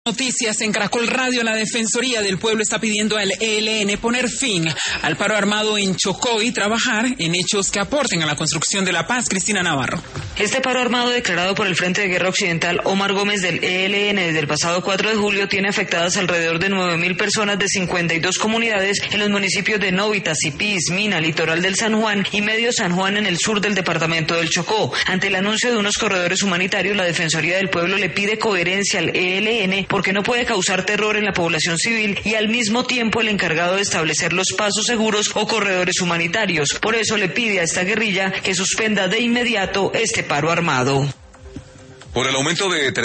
Noticias en Caracol Radio. La Defensoría del Pueblo está pidiendo al ELN poner fin al paro armado en Chocó y trabajar en hechos que aporten a la construcción de la paz. Cristina Navarro. Este paro armado declarado por el Frente de Guerra Occidental Omar Gómez del ELN desde el pasado 4 de julio tiene afectadas alrededor de 9.000 personas de 52 comunidades en los municipios de Novita, Cipís, Mina, Litoral del San Juan y Medio San Juan en el sur del departamento del Chocó. Ante el anuncio de unos corredores humanitarios, la Defensoría del Pueblo le pide coherencia al ELN porque no puede causar terror en la población civil y al mismo tiempo el encargado de establecer los pasos seguros o corredores humanitarios. Por eso le pide a esta guerrilla que suspenda de inmediato este paro armado. Por el aumento de